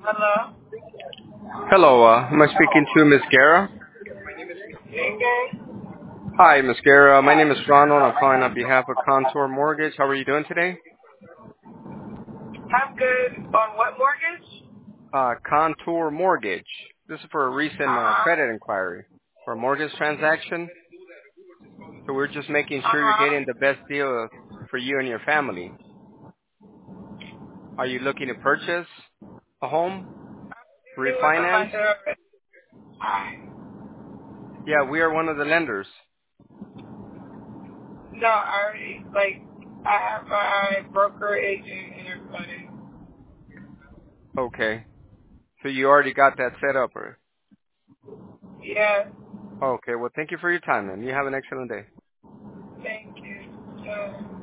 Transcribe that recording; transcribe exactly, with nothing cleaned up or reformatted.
Hello? Hello, uh, am I speaking to Miss Guerra? Okay. Hi, Miss Guerra. My name is Ronald. I'm calling on behalf of Contour Mortgage. How are you doing today? I'm good. On what mortgage? Uh, Contour Mortgage. This is for a recent uh, Uh-huh. credit inquiry for a mortgage transaction. So we're just making sure you're Uh-huh. getting the best deal for you and your family. Are you looking to purchase a home? It was a Refinance? lender. I, Yeah, we are one of the lenders. no, I already, like, I have my broker agent and everybody. Okay. So you already got that set up. Or... Yeah. Okay, well, thank you for your time, then. You have an excellent day. Thank you. Yeah.